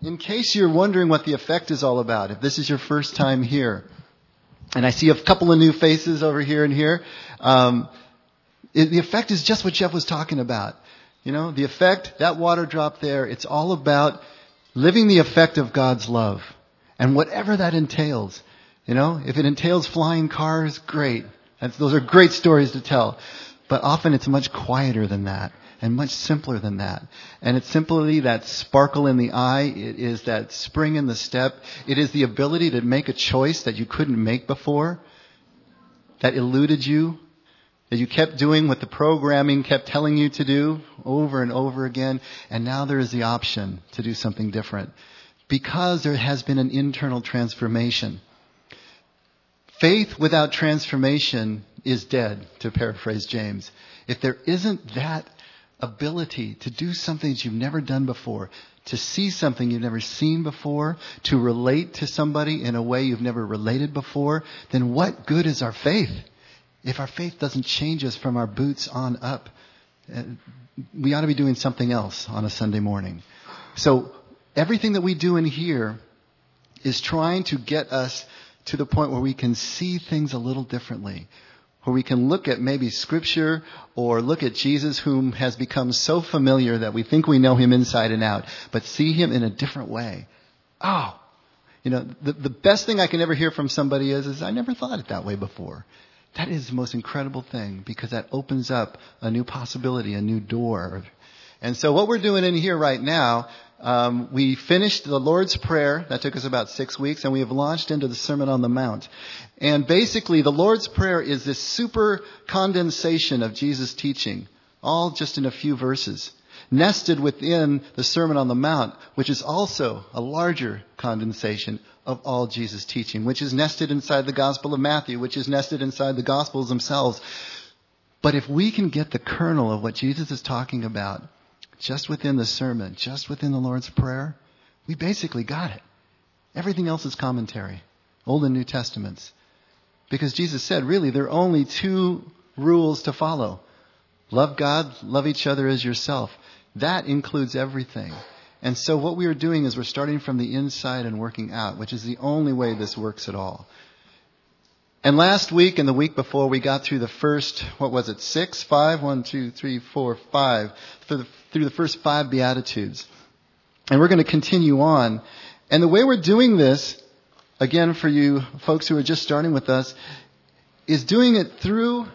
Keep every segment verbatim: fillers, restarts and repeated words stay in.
in case you're wondering what the effect is all about, if this is your first time here, and I see a couple of new faces over here and here, um, it, the effect is just what Jeff was talking about. You know, the effect, that water drop there, it's all about living the effect of God's love. And whatever that entails. You know, if it entails flying cars, great. That's, those are great stories to tell. But often it's much quieter than that. And much simpler than that. And it's simply that sparkle in the eye. It is that spring in the step. It is the ability to make a choice that you couldn't make before. That eluded you. That you kept doing what the programming kept telling you to do over and over again. And now there is the option to do something different. Because there has been an internal transformation. Faith without transformation is dead, to paraphrase James. If there isn't that ability to do something that you've never done before, to see something you've never seen before, to relate to somebody in a way you've never related before, then what good is our faith? If our faith doesn't change us from our boots on up, we ought to be doing something else on a Sunday morning. So everything that we do in here is trying to get us to the point where we can see things a little differently. Where we can look at maybe Scripture or look at Jesus, whom has become so familiar that we think we know him inside and out, but see him in a different way. Oh, you know, the, the best thing I can ever hear from somebody is, is I never thought it that way before. That is the most incredible thing, because that opens up a new possibility, a new door. And so what we're doing in here right now, um, we finished the Lord's Prayer. That took us about six weeks, and we have launched into the Sermon on the Mount. And basically, the Lord's Prayer is this super condensation of Jesus' teaching, all just in a few verses, nested within the Sermon on the Mount, which is also a larger condensation of all Jesus' teaching, which is nested inside the Gospel of Matthew, which is nested inside the Gospels themselves. But if we can get the kernel of what Jesus is talking about just within the sermon, just within the Lord's Prayer, we basically got it. Everything else is commentary, Old and New Testaments. Because Jesus said, really, there are only two rules to follow. Love God, love each other as yourself. That includes everything. And so what we are doing is we're starting from the inside and working out, which is the only way this works at all. And last week and the week before, we got through the first, what was it, six, five, one, two, three, four, five, through the, through the first five Beatitudes. And we're going to continue on. And the way we're doing this, again, for you folks who are just starting with us, is doing it through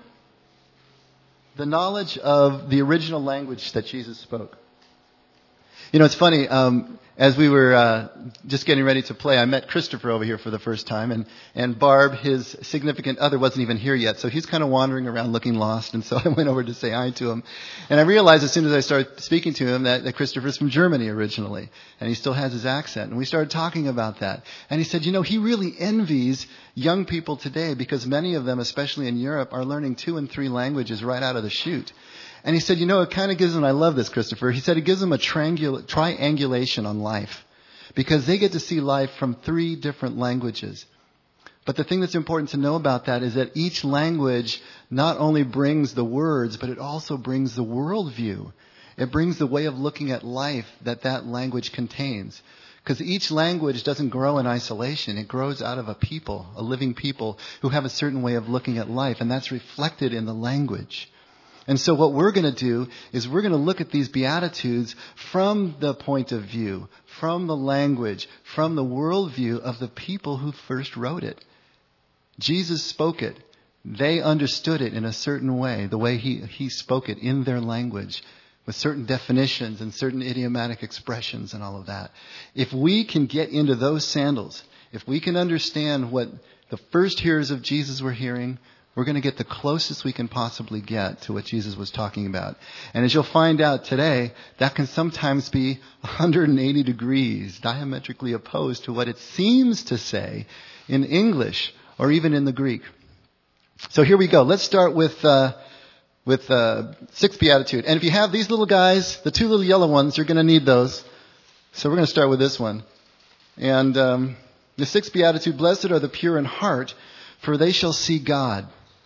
the knowledge of the original language that Jesus spoke. You know, it's funny, um, as we were uh, just getting ready to play, I met Christopher over here for the first time, and, and Barb, his significant other, wasn't even here yet, so he's kind of wandering around looking lost, and so I went over to say hi to him. And I realized as soon as I started speaking to him that, that Christopher's from Germany originally, and he still has his accent, and we started talking about that. And he said, you know, he really envies young people today, because many of them, especially in Europe, are learning two and three languages right out of the chute. And he said, you know, it kind of gives them, I love this, Christopher, he said it gives them a triangula- triangulation on life, because they get to see life from three different languages. But the thing that's important to know about that is that each language not only brings the words, but it also brings the worldview. It brings the way of looking at life that that language contains. Because each language doesn't grow in isolation. It grows out of a people, a living people, who have a certain way of looking at life, and that's reflected in the language. And so what we're going to do is we're going to look at these Beatitudes from the point of view, from the language, from the worldview of the people who first wrote it. Jesus spoke it. They understood it in a certain way, the way he, he spoke it in their language, with certain definitions and certain idiomatic expressions and all of that. If we can get into those sandals, if we can understand what the first hearers of Jesus were hearing, we're going to get the closest we can possibly get to what Jesus was talking about. And as you'll find out today, that can sometimes be one hundred eighty degrees diametrically opposed to what it seems to say in English or even in the Greek. So here we go. Let's start with uh, with uh, sixth Beatitude. And if you have these little guys, the two little yellow ones, you're going to need those. So we're going to start with this one. And um, the sixth Beatitude, blessed are the pure in heart, for they shall see God.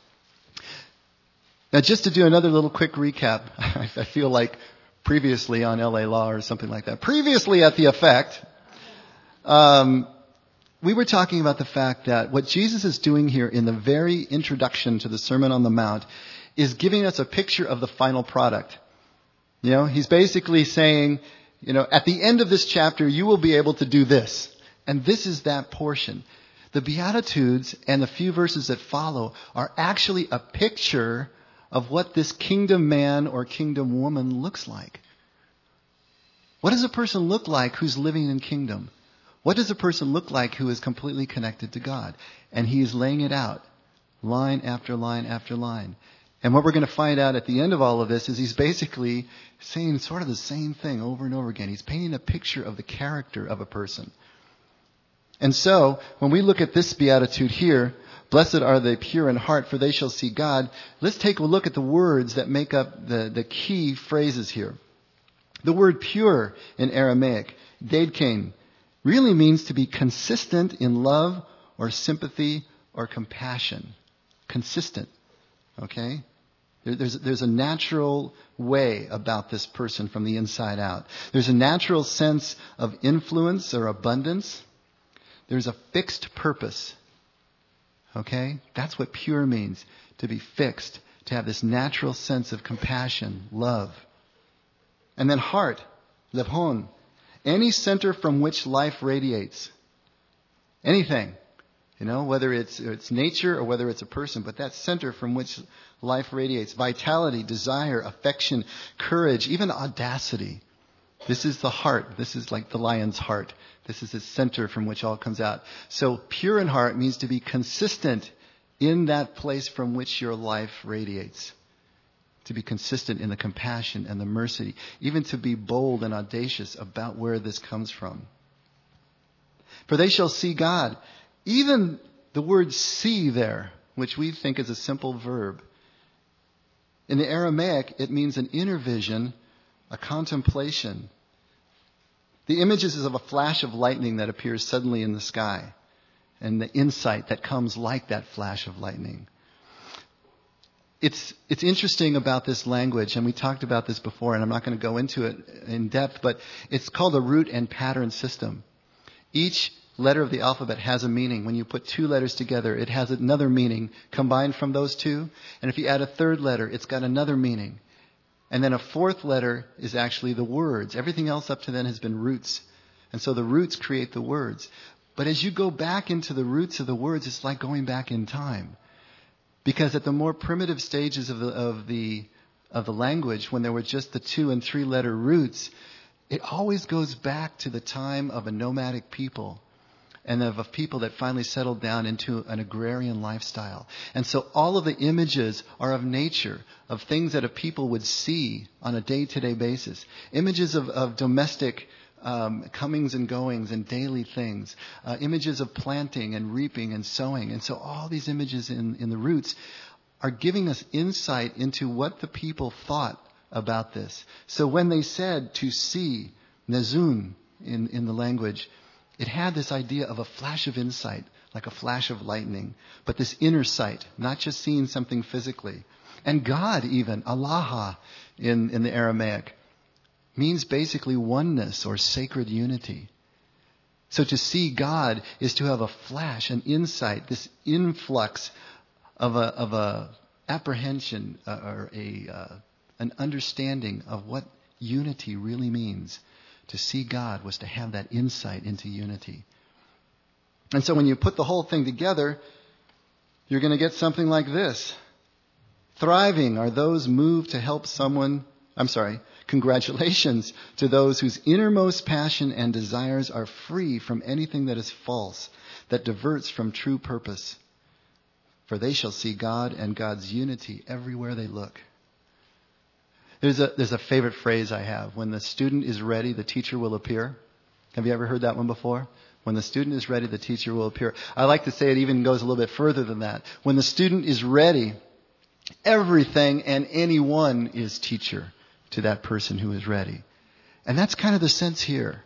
Now, just to do another little quick recap, I feel like previously on L A Law or something like that. Previously at The Effect, um, we were talking about the fact that what Jesus is doing here in the very introduction to the Sermon on the Mount is giving us a picture of the final product. You know, he's basically saying, you know, at the end of this chapter, you will be able to do this. And this is that portion. The Beatitudes and the few verses that follow are actually a picture of what this kingdom man or kingdom woman looks like. What does a person look like who's living in kingdom? What does a person look like who is completely connected to God? And he is laying it out, line after line after line. And what we're going to find out at the end of all of this is he's basically saying sort of the same thing over and over again. He's painting a picture of the character of a person. And so, when we look at this beatitude here, blessed are the pure in heart, for they shall see God, let's take a look at the words that make up the, the key phrases here. The word pure in Aramaic, deidkein, really means to be consistent in love or sympathy or compassion. Consistent. Okay? There's, there's a natural way about this person from the inside out. There's a natural sense of influence or abundance. There's a fixed purpose. Okay? That's what pure means. To be fixed. To have this natural sense of compassion, love. And then heart, levhon. Any center from which life radiates. Anything. You know, whether it's, it's nature or whether it's a person, but that center from which life radiates. Vitality, desire, affection, courage, even audacity. This is the heart. This is like the lion's heart. This is the center from which all comes out. So pure in heart means to be consistent in that place from which your life radiates. To be consistent in the compassion and the mercy. Even to be bold and audacious about where this comes from. For they shall see God. Even the word see there, which we think is a simple verb. In the Aramaic, it means an inner vision, a contemplation. The image is of a flash of lightning that appears suddenly in the sky. And the insight that comes like that flash of lightning. It's, it's interesting about this language, and we talked about this before, and I'm not going to go into it in depth, but it's called a root and pattern system. Each letter of the alphabet has a meaning. When you put two letters together, it has another meaning combined from those two. And if you add a third letter, it's got another meaning. And then a fourth letter is actually the words. Everything else up to then has been roots. And so the roots create the words. But as you go back into the roots of the words, it's like going back in time. Because at the more primitive stages of the, of the, of the language, when there were just the two and three letter roots, it always goes back to the time of a nomadic people. And of a people that finally settled down into an agrarian lifestyle. And so all of the images are of nature, of things that a people would see on a day-to-day basis. Images of, of domestic um, comings and goings and daily things. Uh, images of planting and reaping and sowing. And so all these images in, in the roots are giving us insight into what the people thought about this. So when they said to see, nezun in, in the language, it had this idea of a flash of insight, like a flash of lightning, but this inner sight, not just seeing something physically. And God even, Allah in, in the Aramaic, means basically oneness or sacred unity. So to see God is to have a flash, an insight, this influx of a, of a apprehension uh, or a, uh, an understanding of what unity really means. To see God was to have that insight into unity. And so when you put the whole thing together, you're going to get something like this. Thriving are those moved to help someone, I'm sorry, congratulations to those whose innermost passion and desires are free from anything that is false, that diverts from true purpose. For they shall see God and God's unity everywhere they look. There's a, there's a favorite phrase I have. When the student is ready, the teacher will appear. Have you ever heard that one before? When the student is ready, the teacher will appear. I like to say it even goes a little bit further than that. When the student is ready, everything and anyone is teacher to that person who is ready. And that's kind of the sense here.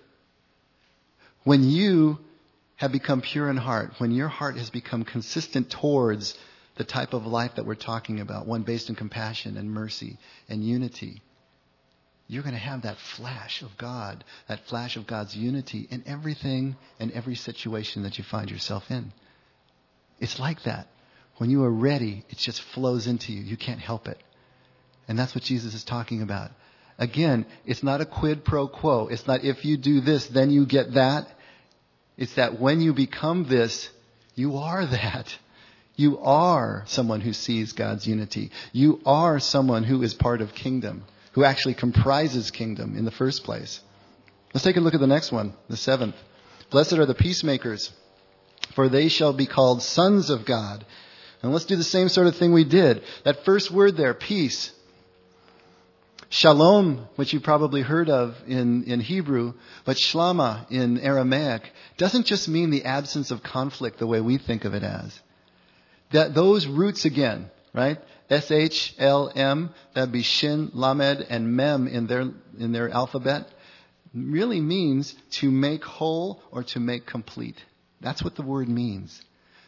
When you have become pure in heart, when your heart has become consistent towards the type of life that we're talking about, one based in compassion and mercy and unity, you're going to have that flash of God, that flash of God's unity in everything and every situation that you find yourself in. It's like that. When you are ready, it just flows into you. You can't help it. And that's what Jesus is talking about. Again, it's not a quid pro quo. It's not if you do this, then you get that. It's that when you become this, you are that. You are someone who sees God's unity. You are someone who is part of kingdom, who actually comprises kingdom in the first place. Let's take a look at the next one, the seventh. Blessed are the peacemakers, for they shall be called sons of God. And let's do the same sort of thing we did. That first word there, peace. Shalom, which you've probably heard of in, in Hebrew, but shlama in Aramaic, doesn't just mean the absence of conflict the way we think of it as. That those roots again, right? S H L M, that'd be Shin, Lamed, and Mem in their in their alphabet, really means to make whole or to make complete. That's what the word means.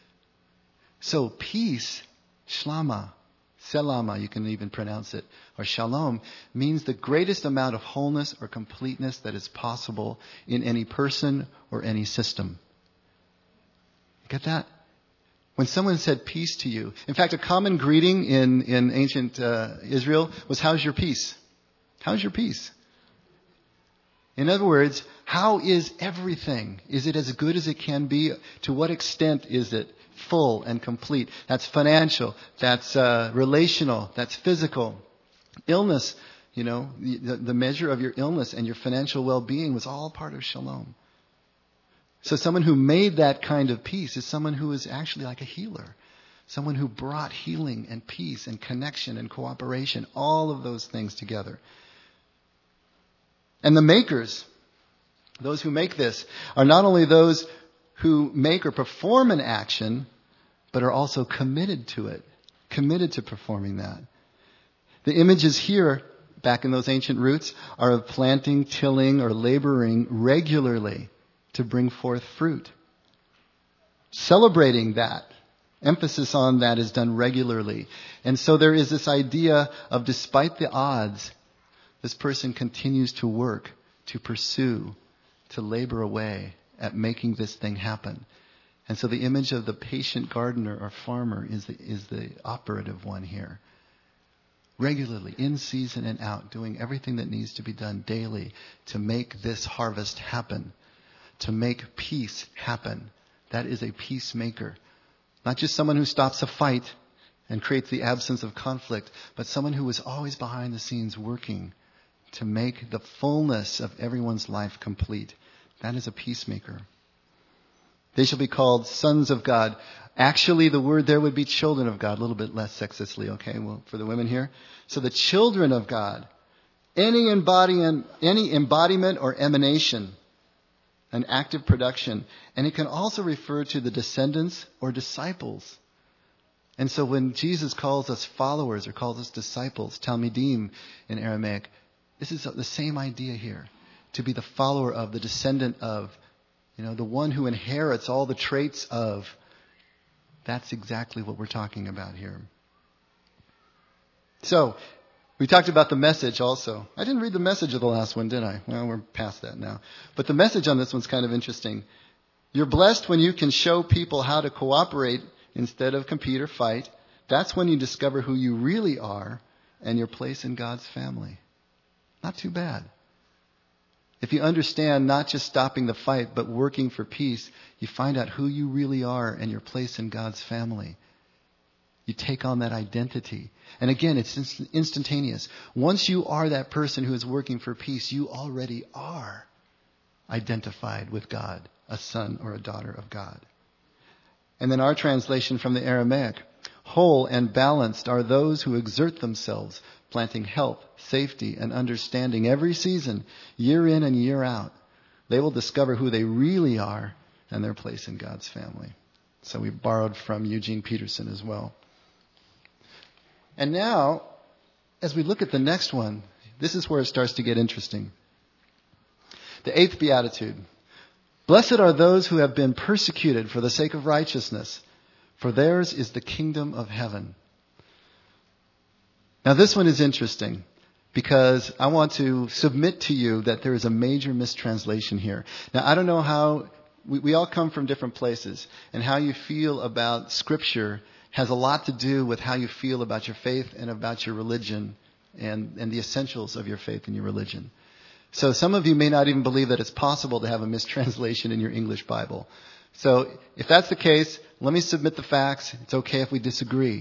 So peace, shlama, selama, you can even pronounce it, or shalom, means the greatest amount of wholeness or completeness that is possible in any person or any system. Get that? When someone said peace to you, in fact, a common greeting in, in ancient uh, Israel was, how's your peace? How's your peace? In other words, how is everything? Is it as good as it can be? To what extent is it full and complete? That's financial. That's uh, relational. That's physical. Illness, you know, the, the measure of your illness and your financial well-being was all part of shalom. So someone who made that kind of peace is someone who is actually like a healer. Someone who brought healing and peace and connection and cooperation, all of those things together. And the makers, those who make this, are not only those who make or perform an action, but are also committed to it, committed to performing that. The images here, back in those ancient roots, are of planting, tilling, or laboring regularly to bring forth fruit. Celebrating that. Emphasis on that is done regularly. And so there is this idea of, despite the odds, this person continues to work, to pursue, to labor away at making this thing happen. And so the image of the patient gardener or farmer is the, is the operative one here. Regularly, in season and out, doing everything that needs to be done daily to make this harvest happen. To make peace happen. That is a peacemaker. Not just someone who stops a fight and creates the absence of conflict, but someone who is always behind the scenes working to make the fullness of everyone's life complete. That is a peacemaker. They shall be called sons of God. Actually, the word there would be children of God, a little bit less sexistly, okay, well, for the women here. So the children of God, any embodiment, any embodiment or emanation, an active production. And it can also refer to the descendants or disciples. And so when Jesus calls us followers or calls us disciples, talmidim in Aramaic, this is the same idea here. To be the follower of, the descendant of, you know, the one who inherits all the traits of. That's exactly what we're talking about here. So, we talked about the message also. I didn't read the message of the last one, did I? Well, we're past that now. But the message on this one's kind of interesting. You're blessed when you can show people how to cooperate instead of compete or fight. That's when you discover who you really are and your place in God's family. Not too bad. If you understand not just stopping the fight, but working for peace, you find out who you really are and your place in God's family. You take on that identity. And again, it's instantaneous. Once you are that person who is working for peace, you already are identified with God, a son or a daughter of God. And then our translation from the Aramaic, whole and balanced are those who exert themselves, planting health, safety, and understanding every season, year in and year out. They will discover who they really are and their place in God's family. So we borrowed from Eugene Peterson as well. And now, as we look at the next one, this is where it starts to get interesting. The eighth beatitude. Blessed are those who have been persecuted for the sake of righteousness, for theirs is the kingdom of heaven. Now this one is interesting. because I want to submit to you that there is a major mistranslation here. Now, I don't know how, we, we all come from different places, and how you feel about Scripture has a lot to do with how you feel about your faith and about your religion and, and the essentials of your faith and your religion. So some of you may not even believe that it's possible to have a mistranslation in your English Bible. So if that's the case, let me submit the facts. It's okay if we disagree.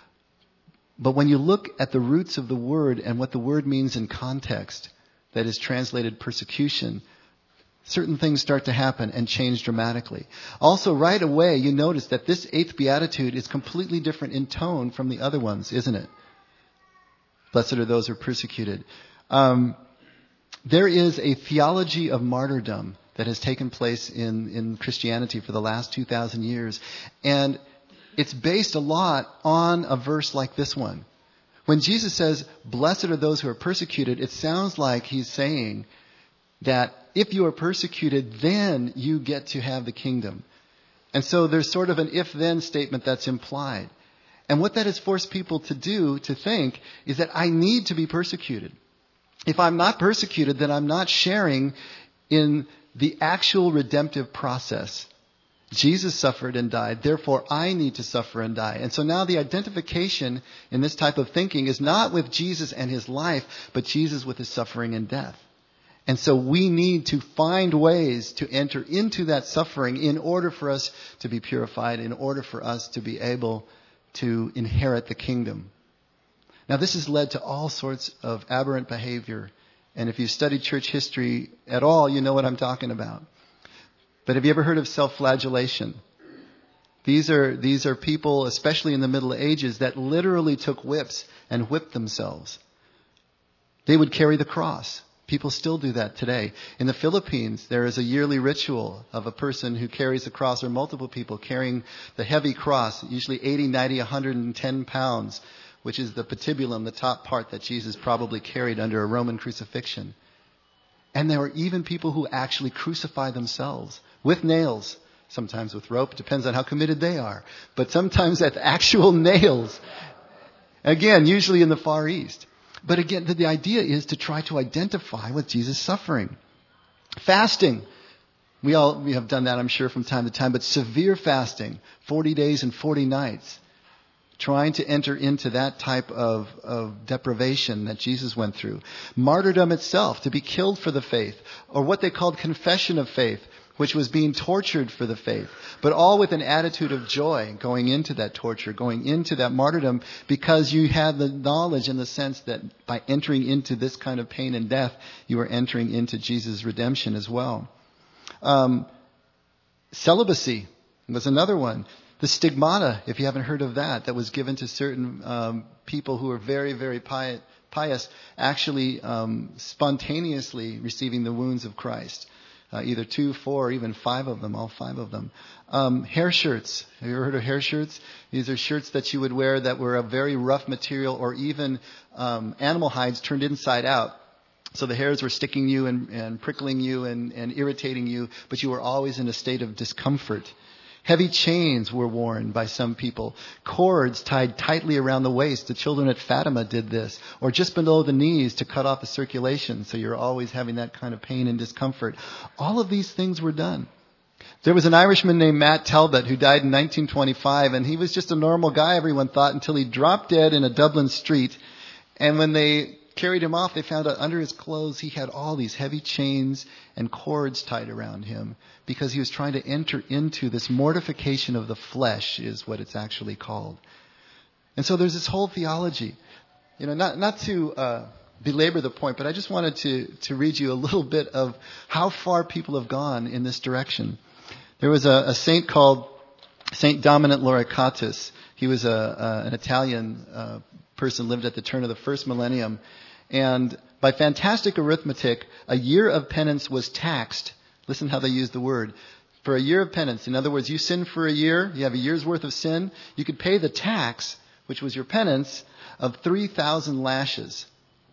But when you look at the roots of the word and what the word means in context, that is translated persecution, certain things start to happen and change dramatically. Also, right away, you notice that this eighth beatitude is completely different in tone from the other ones, isn't it? Blessed are those who are persecuted. Um, there is a theology of martyrdom that has taken place in, in Christianity for the last two thousand years. And it's based a lot on a verse like this one. When Jesus says, blessed are those who are persecuted, it sounds like he's saying that if you are persecuted, then you get to have the kingdom. And so there's sort of an if-then statement that's implied. And what that has forced people to do, to think, is that I need to be persecuted. If I'm not persecuted, then I'm not sharing in the actual redemptive process. Jesus suffered and died, therefore I need to suffer and die. And so now the identification in this type of thinking is not with Jesus and his life, but Jesus with his suffering and death. And so we need to find ways to enter into that suffering in order for us to be purified, in order for us to be able to inherit the kingdom. Now this has led to all sorts of aberrant behavior. And if you've studied church history at all, you know what I'm talking about. But have you ever heard of self-flagellation? These are, these are people, especially in the Middle Ages, that literally took whips and whipped themselves. They would carry the cross. People still do that today. In the Philippines, there is a yearly ritual of a person who carries a cross, or multiple people carrying the heavy cross, usually eighty, ninety, one hundred ten pounds, which is the patibulum, the top part that Jesus probably carried under a Roman crucifixion. And there were even people who actually crucify themselves with nails, sometimes with rope, depends on how committed they are, but sometimes with actual nails. Again, usually in the Far East. But again, the, the idea is to try to identify with Jesus' suffering. Fasting. We all we have done that, I'm sure, from time to time, but severe fasting, forty days and forty nights. Trying to enter into that type of, of deprivation that Jesus went through. Martyrdom itself, to be killed for the faith, or what they called confession of faith, which was being tortured for the faith, but all with an attitude of joy going into that torture, going into that martyrdom, because you had the knowledge and the sense that by entering into this kind of pain and death, you were entering into Jesus' redemption as well. Um, celibacy was another one. The stigmata, if you haven't heard of that, that was given to certain um, people who were very, very pious, pious actually um, spontaneously receiving the wounds of Christ. Uh, either two, four, or even five of them, all five of them. Um, hair shirts. Have you ever heard of hair shirts? These are shirts that you would wear that were a very rough material, or even um, animal hides turned inside out. So the hairs were sticking you and, and prickling you and, and irritating you, but you were always in a state of discomfort. Heavy chains were worn by some people. Cords tied tightly around the waist. The children at Fatima did this. Or just below the knees to cut off the circulation. So you're always having that kind of pain and discomfort. All of these things were done. There was an Irishman named Matt Talbot who died in nineteen twenty-five. And he was just a normal guy, everyone thought, until he dropped dead in a Dublin street. And when they carried him off, they found out under his clothes he had all these heavy chains and cords tied around him, because he was trying to enter into this mortification of the flesh, is what it's actually called. And so there's this whole theology. You know, not not to uh, belabor the point, but I just wanted to, to read you a little bit of how far people have gone in this direction. There was a, a saint called Saint Dominic Lauricatus. He was a, a, an Italian uh, person, lived at the turn of the first millennium. And by fantastic arithmetic, a year of penance was taxed. Listen how they use the word. For a year of penance. In other words, you sin for a year, you have a year's worth of sin, you could pay the tax, which was your penance, of three thousand lashes.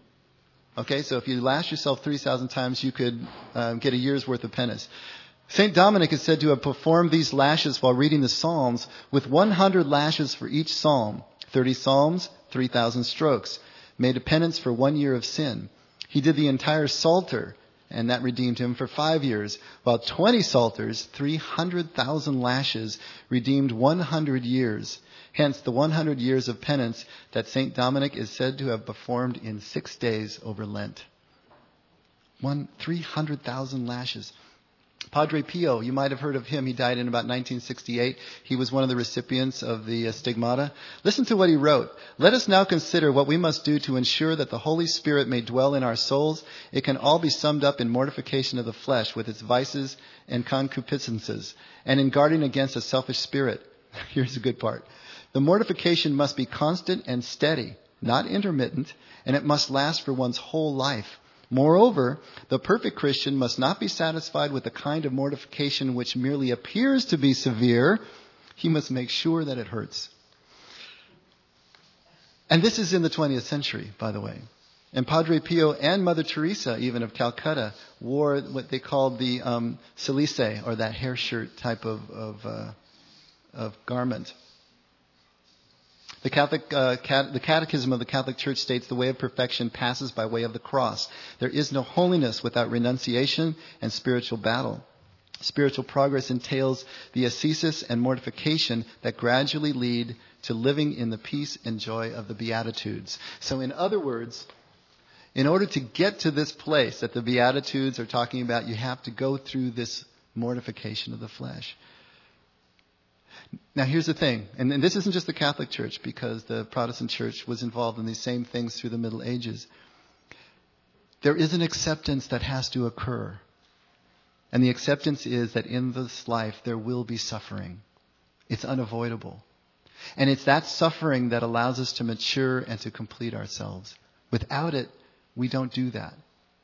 Okay, so if you lash yourself three thousand times, you could um, get a year's worth of penance. Saint Dominic is said to have performed these lashes while reading the Psalms with one hundred lashes for each psalm. thirty psalms, three thousand strokes. made a penance for one year of sin. He did the entire Psalter, and that redeemed him for five years, while twenty Psalters, three hundred thousand lashes, redeemed one hundred years. Hence, the one hundred years of penance that Saint Dominic is said to have performed in six days over Lent. One, three hundred thousand lashes. Padre Pio, you might have heard of him. He died in about nineteen sixty-eight. He was one of the recipients of the uh, Stigmata. Listen to what he wrote. Let us now consider what we must do to ensure that the Holy Spirit may dwell in our souls. It can all be summed up in mortification of the flesh with its vices and concupiscences, and in guarding against a selfish spirit. Here's the good part. The mortification must be constant and steady, not intermittent, and it must last for one's whole life. Moreover, the perfect Christian must not be satisfied with the kind of mortification which merely appears to be severe. He must make sure that it hurts. And this is in the twentieth century, by the way. And Padre Pio and Mother Teresa, even of Calcutta, wore what they called the um, cilice, or that hair shirt type of, of, uh, of garment. The Catholic, uh, cat, the Catechism of the Catholic Church states the way of perfection passes by way of the cross. There is no holiness without renunciation and spiritual battle. Spiritual progress entails the ascesis and mortification that gradually lead to living in the peace and joy of the Beatitudes. So in other words, in order to get to this place that the Beatitudes are talking about, you have to go through this mortification of the flesh. Now here's the thing, and, and this isn't just the Catholic Church, because the Protestant Church was involved in these same things through the Middle Ages. There is an acceptance that has to occur. And the acceptance is that in this life there will be suffering. It's unavoidable. And it's that suffering that allows us to mature and to complete ourselves. Without it, we don't do that.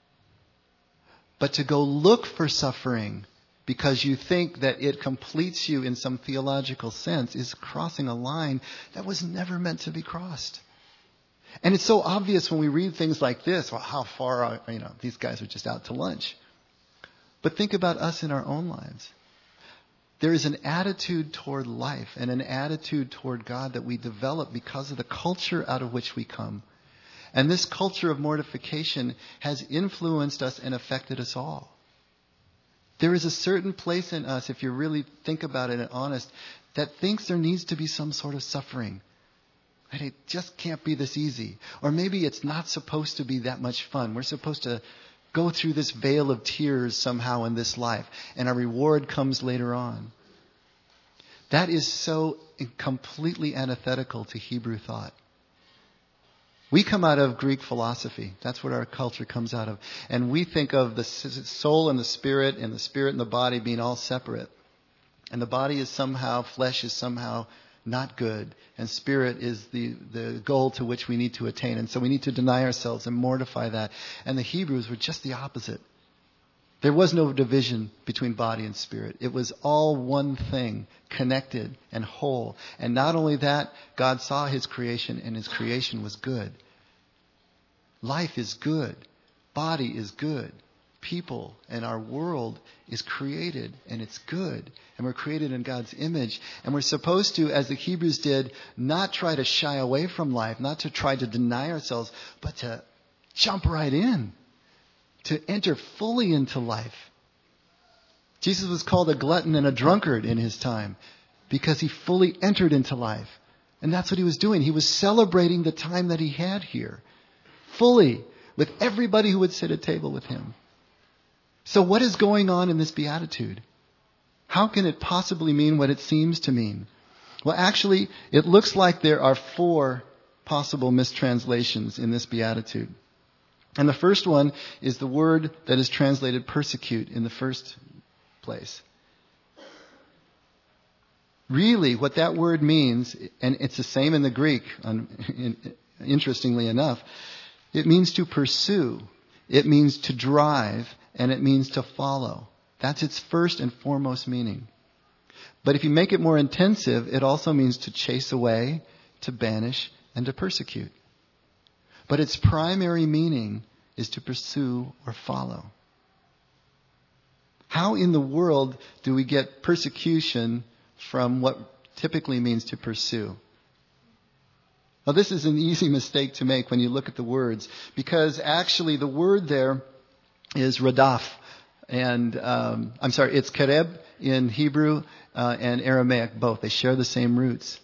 But to go look for suffering because you think that it completes you in some theological sense is crossing a line that was never meant to be crossed. And it's so obvious when we read things like this. Well, how far are, you know, these guys are just out to lunch. But think about us in our own lives. There is an attitude toward life and an attitude toward God that we develop because of the culture out of which we come. And this culture of mortification has influenced us and affected us all. There is a certain place in us, if you really think about it and honest, that thinks there needs to be some sort of suffering. And it just can't be this easy. Or maybe it's not supposed to be that much fun. We're supposed to go through this veil of tears somehow in this life, and our reward comes later on. That is so completely antithetical to Hebrew thought. We come out of Greek philosophy. That's what our culture comes out of. And we think of the soul and the spirit and the spirit and the body being all separate. And the body is somehow, flesh is somehow not good. And spirit is the, the goal to which we need to attain. And so we need to deny ourselves and mortify that. And the Hebrews were just the opposite. There was no division between body and spirit. It was all one thing, connected and whole. And not only that, God saw His creation and His creation was good. Life is good. Body is good. People and our world is created and it's good. And we're created in God's image. And we're supposed to, as the Hebrews did, not try to shy away from life, not to try to deny ourselves, but to jump right in. To enter fully into life. Jesus was called a glutton and a drunkard in His time because He fully entered into life. And that's what He was doing. He was celebrating the time that He had here. Fully. With everybody who would sit at table with Him. So what is going on in this beatitude? How can it possibly mean what it seems to mean? Well, actually, it looks like there are four possible mistranslations in this beatitude. And the first one is the word that is translated persecute in the first place. Really, what that word means, and it's the same in the Greek, interestingly enough, it means to pursue, it means to drive, and it means to follow. That's its first and foremost meaning. But if you make it more intensive, it also means to chase away, to banish, and to persecute. But its primary meaning is to pursue or follow. How in the world do we get persecution from what typically means to pursue? Well, this is an easy mistake to make when you look at the words, because actually the word there is radaf. And, um, I'm sorry, it's kereb in Hebrew uh, and Aramaic, both. They share the same roots.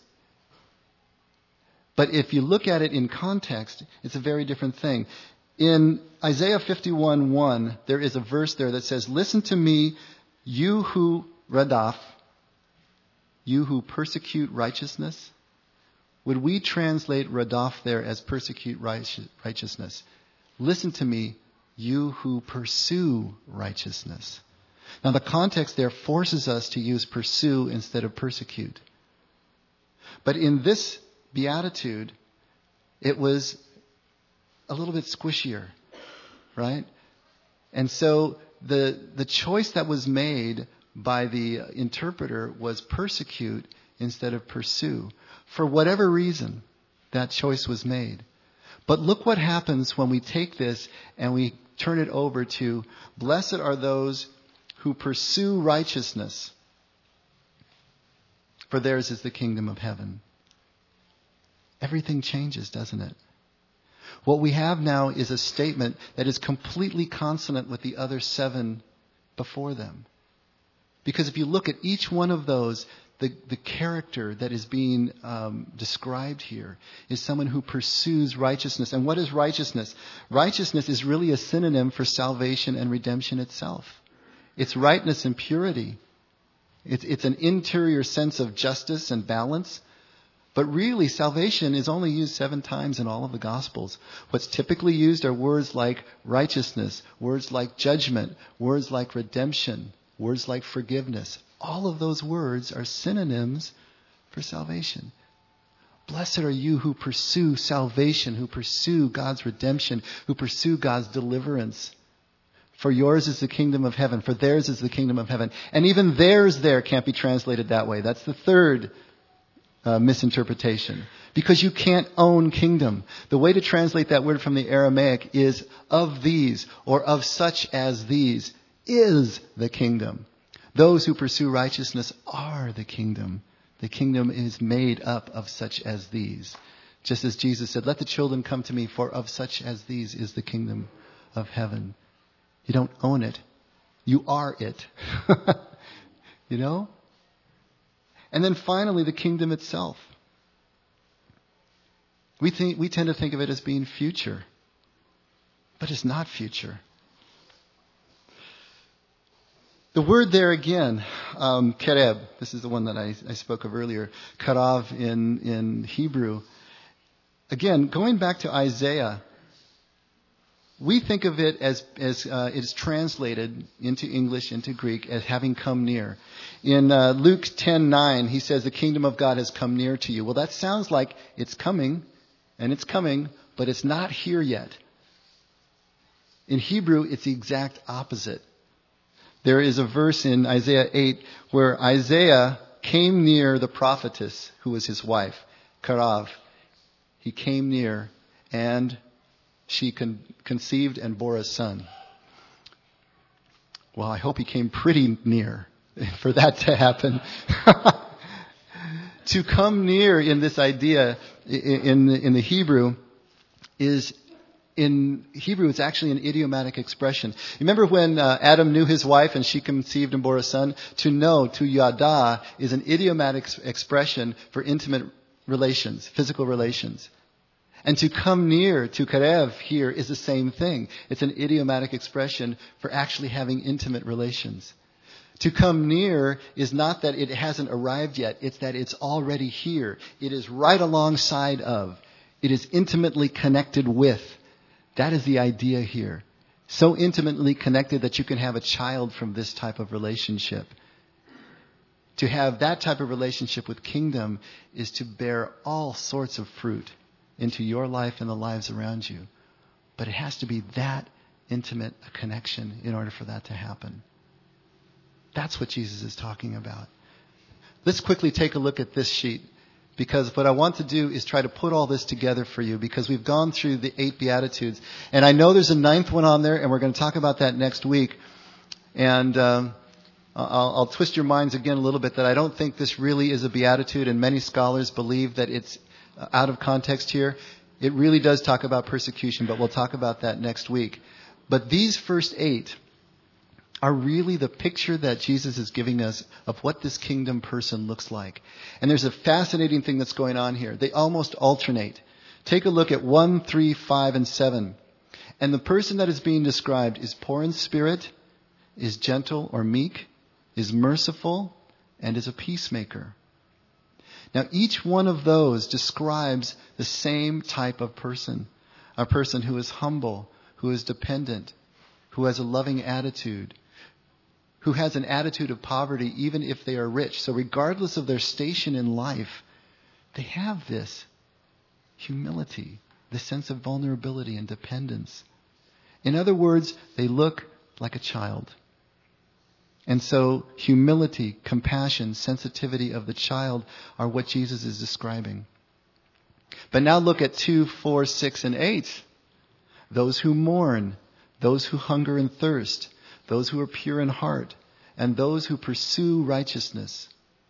But if you look at it in context, it's a very different thing. In Isaiah fifty-one one, there is a verse there that says, listen to me, you who radaf, you who persecute righteousness. Would we translate radaf there as persecute righteousness? Listen to me, you who pursue righteousness. Now the context there forces us to use pursue instead of persecute. But in this beatitude, it was a little bit squishier, right? And so the the choice that was made by the interpreter was persecute instead of pursue. For whatever reason, that choice was made. But look what happens when we take this and we turn it over to, blessed are those who pursue righteousness, for theirs is the kingdom of heaven. Everything changes, doesn't it? What we have now is a statement that is completely consonant with the other seven before them. Because if you look at each one of those, the, the character that is being um, described here is someone who pursues righteousness. And what is righteousness? Righteousness is really a synonym for salvation and redemption itself. It's rightness and purity. It's, it's an interior sense of justice and balance. But really, salvation is only used seven times in all of the Gospels. What's typically used are words like righteousness, words like judgment, words like redemption, words like forgiveness. All of those words are synonyms for salvation. Blessed are you who pursue salvation, who pursue God's redemption, who pursue God's deliverance. For yours is the kingdom of heaven. For theirs is the kingdom of heaven. And even theirs there can't be translated that way. That's the third Uh, misinterpretation. Because you can't own kingdom. The way to translate that word from the Aramaic is of these, or of such as these, is the kingdom. Those who pursue righteousness are the kingdom. The kingdom is made up of such as these. Just as Jesus said, let the children come to me, for of such as these is the kingdom of heaven. You don't own it. You are it. You know? And then finally, the kingdom itself. We think, we tend to think of it as being future. But it's not future. The word there again, um, kereb, this is the one that I, I spoke of earlier, karav in, in Hebrew. Again, going back to Isaiah, we think of it as, as uh, it is translated into English, into Greek, as having come near. In uh, Luke ten nine, he says, the kingdom of God has come near to you. Well, that sounds like it's coming, and it's coming, but it's not here yet. In Hebrew, it's the exact opposite. There is a verse in Isaiah eight where Isaiah came near the prophetess, who was his wife, Karav. He came near, and she con- conceived and bore a son. Well, I hope he came pretty near for that to happen. To come near in this idea in the, in the Hebrew is, in Hebrew, it's actually an idiomatic expression. Remember when uh, Adam knew his wife and she conceived and bore a son? To know, to yada, is an idiomatic expression for intimate relations, physical relations. And to come near, to karev here, is the same thing. It's an idiomatic expression for actually having intimate relations. To come near is not that it hasn't arrived yet. It's that it's already here. It is right alongside of. It is intimately connected with. That is the idea here. So intimately connected that you can have a child from this type of relationship. To have that type of relationship with kingdom is to bear all sorts of fruit into your life and the lives around you. But it has to be that intimate a connection in order for that to happen. That's what Jesus is talking about. Let's quickly take a look at this sheet, because what I want to do is try to put all this together for you, because we've gone through the eight Beatitudes. And I know there's a ninth one on there, and we're going to talk about that next week. And um, I'll, I'll twist your minds again a little bit that I don't think this really is a Beatitude, and many scholars believe that it's uh, out of context here. It really does talk about persecution, but we'll talk about that next week. But these first eight are really the picture that Jesus is giving us of what this kingdom person looks like. And there's a fascinating thing that's going on here. They almost alternate. Take a look at one, three, five, and seven. And the person that is being described is poor in spirit, is gentle or meek, is merciful, and is a peacemaker. Now, each one of those describes the same type of person. A person who is humble, who is dependent, who has a loving attitude, who has an attitude of poverty even if they are rich. So regardless of their station in life, they have this humility, this sense of vulnerability and dependence. In other words, they look like a child. And so humility, compassion, sensitivity of the child are what Jesus is describing. But now look at two, four, six, and eight. Those who mourn, those who hunger and thirst, those who are pure in heart, and those who pursue righteousness.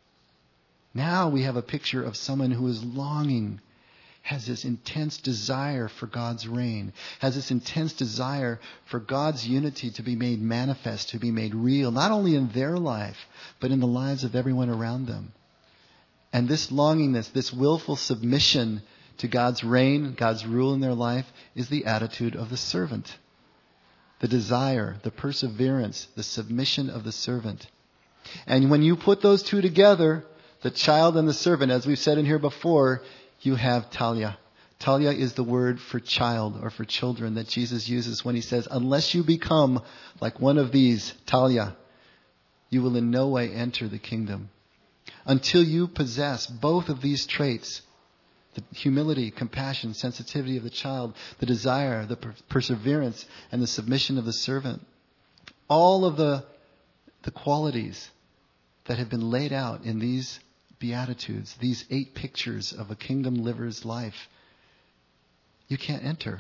Now we have a picture of someone who is longing, has this intense desire for God's reign, has this intense desire for God's unity to be made manifest, to be made real, not only in their life, but in the lives of everyone around them. And this longingness, this willful submission to God's reign, God's rule in their life, is the attitude of the servant. The desire, the perseverance, the submission of the servant. And when you put those two together, the child and the servant, as we've said in here before, you have Talia. Talia is the word for child or for children that Jesus uses when he says, unless you become like one of these, Talia, you will in no way enter the kingdom. Until you possess both of these traits, the humility, compassion, sensitivity of the child, the desire, the per- perseverance, and the submission of the servant. All of the, the qualities that have been laid out in these Beatitudes, these eight pictures of a kingdom liver's life, you can't enter.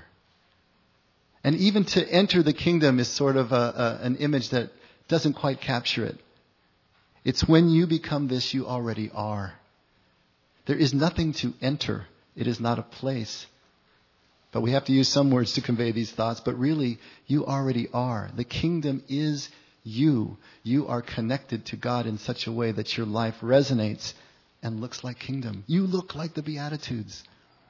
And even to enter the kingdom is sort of a, a, an image that doesn't quite capture it. It's when you become this, you already are. There is nothing to enter. It is not a place. But we have to use some words to convey these thoughts. But really, you already are. The kingdom is you. You are connected to God in such a way that your life resonates and looks like kingdom. You look like the Beatitudes.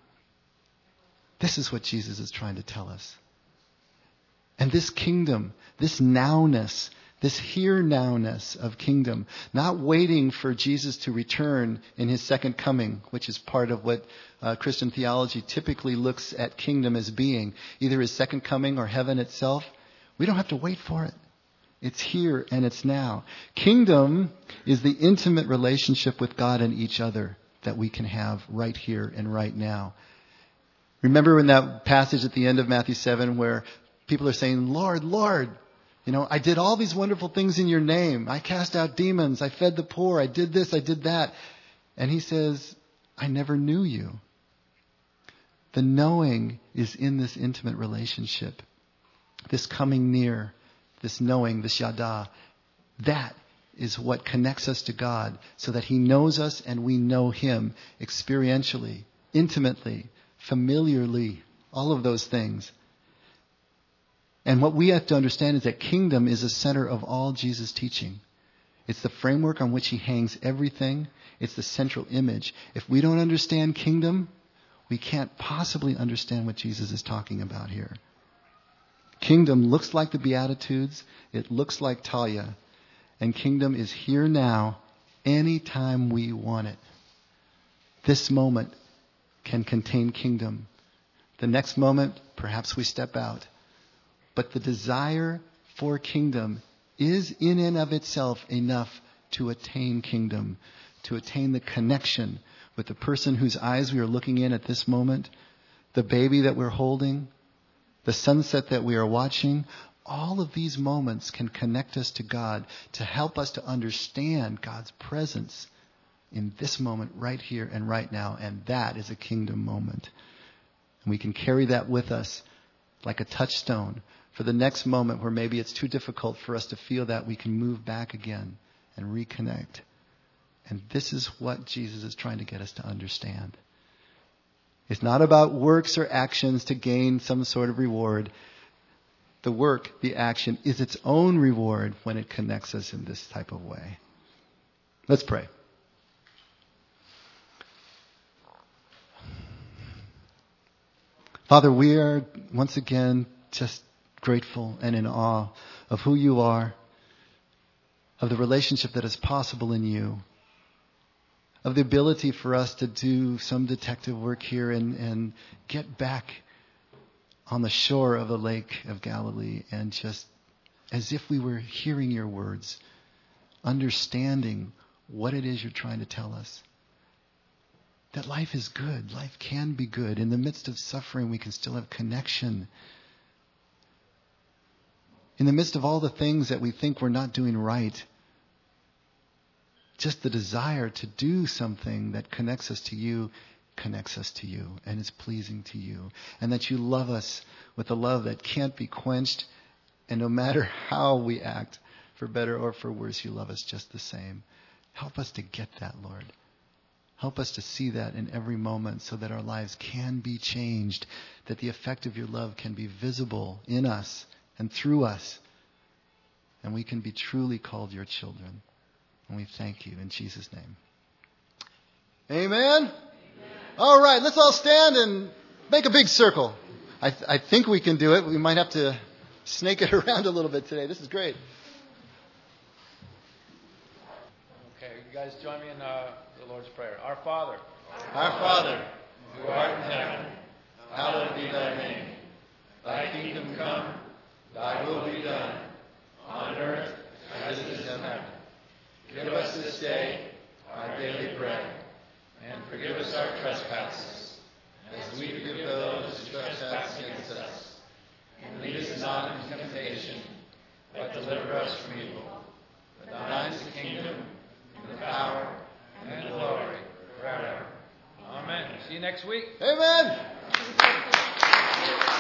This is what Jesus is trying to tell us. And this kingdom, this nowness, this here-nowness of kingdom, not waiting for Jesus to return in his second coming, which is part of what uh, Christian theology typically looks at kingdom as being, either his second coming or heaven itself. We don't have to wait for it. It's here and it's now. Kingdom is the intimate relationship with God and each other that we can have right here and right now. Remember in that passage at the end of Matthew seven where people are saying, Lord, Lord, you know, I did all these wonderful things in your name. I cast out demons. I fed the poor. I did this. I did that. And he says, I never knew you. The knowing is in this intimate relationship. This coming near, this knowing, this yada. That is what connects us to God so that he knows us and we know him experientially, intimately, familiarly, all of those things. And what we have to understand is that kingdom is the center of all Jesus' teaching. It's the framework on which he hangs everything. It's the central image. If we don't understand kingdom, we can't possibly understand what Jesus is talking about here. Kingdom looks like the Beatitudes. It looks like Talia. And kingdom is here now, anytime we want it. This moment can contain kingdom. The next moment, perhaps we step out. But the desire for kingdom is in and of itself enough to attain kingdom, to attain the connection with the person whose eyes we are looking in at this moment, the baby that we're holding, the sunset that we are watching. All of these moments can connect us to God to help us to understand God's presence in this moment right here and right now. And that is a kingdom moment. And we can carry that with us like a touchstone. For the next moment where maybe it's too difficult for us to feel that, we can move back again and reconnect. And this is what Jesus is trying to get us to understand. It's not about works or actions to gain some sort of reward. The work, the action, is its own reward when it connects us in this type of way. Let's pray. Father, we are once again just grateful and in awe of who you are, of the relationship that is possible in you, of the ability for us to do some detective work here and, and get back on the shore of the lake of Galilee and just, as if we were hearing your words, understanding what it is you're trying to tell us. That life is good. Life can be good. In the midst of suffering, we can still have connection. In the midst of all the things that we think we're not doing right, just the desire to do something that connects us to you, connects us to you and is pleasing to you. And that you love us with a love that can't be quenched. And no matter how we act, for better or for worse, you love us just the same. Help us to get that, Lord. Help us to see that in every moment so that our lives can be changed, that the effect of your love can be visible in us and through us, and we can be truly called your children. And we thank you in Jesus' name. Amen? Amen. All right, let's all stand and make a big circle. I, th- I think we can do it. We might have to snake it around a little bit today. This is great. Okay, you guys join me in uh, the Lord's Prayer. Our Father, Our Father, who art in heaven, Hallowed be thy name. Thy kingdom come, thy will be done, on earth as it is in heaven. Give us this day our daily bread, and forgive us our trespasses, as we forgive those who trespass against us. And lead us not into temptation, but deliver us from evil. For thine is the kingdom, and the power, and the glory, forever. Amen. See you next week. Amen.